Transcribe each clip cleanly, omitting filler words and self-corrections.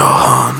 شاهان.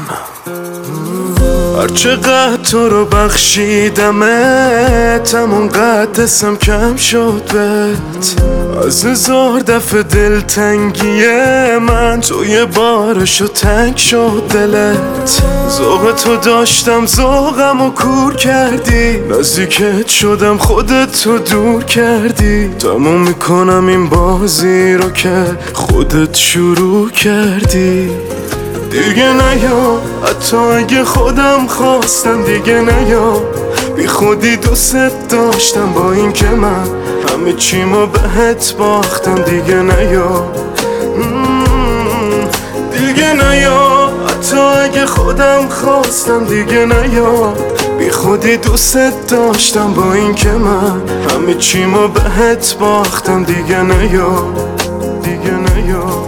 هرچقدر تو رو بخشیدمت همونقدر دستم کم شد بهت. از 1000 دفعه دلتنگی من تو یه بارشو تنگ شد دلت. ذوق تو داشتم ذوقمو کور کردی، نزدیکت شدم خودت تو دور کردی. تموم میکنم این بازی رو که خودت شروع کردی. دیگه نیا حتی اگه خودم خواستم، دیگه نیا بی خودی دوست داشتم با این که من همه چیمو بهت باختم. دیگه نیا دیگه نیا حتی اگه خودم خواستم. دیگه نیا بی خودی دوست داشتم با این که من همه چیمو بهت باختم. دیگه نیا دیگه نیا.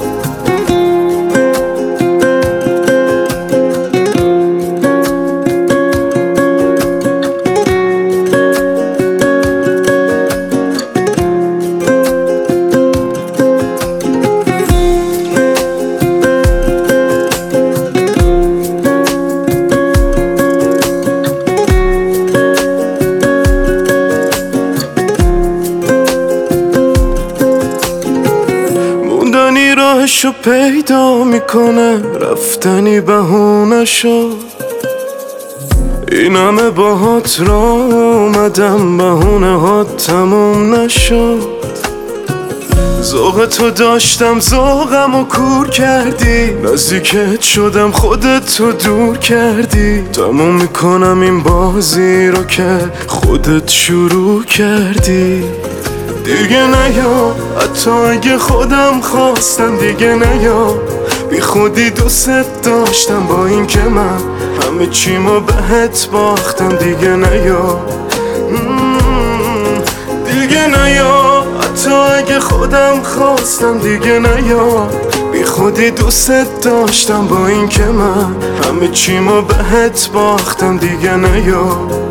راهشو پیدا میکنه، رفتنی بهونه شد. این همه باهات را اومدم، بهونه هات تموم نشد. ذوق تو داشتم ذوقمو کور کردی، نزدیکت شدم خودت تو دور کردی. تموم میکنم این بازی رو که خودت شروع کردی. دیگه نیا حتی اگه خودم خواستم. دیگه نیا بی خودی دوست داشتم با این که من همه چیمو بهت باختم. دیگه نیا دیگه نیا حتی اگه خودم خواستم. دیگه نیا بی خودی دوست داشتم با این که من همه چیمو بهت باختم. دیگه نیا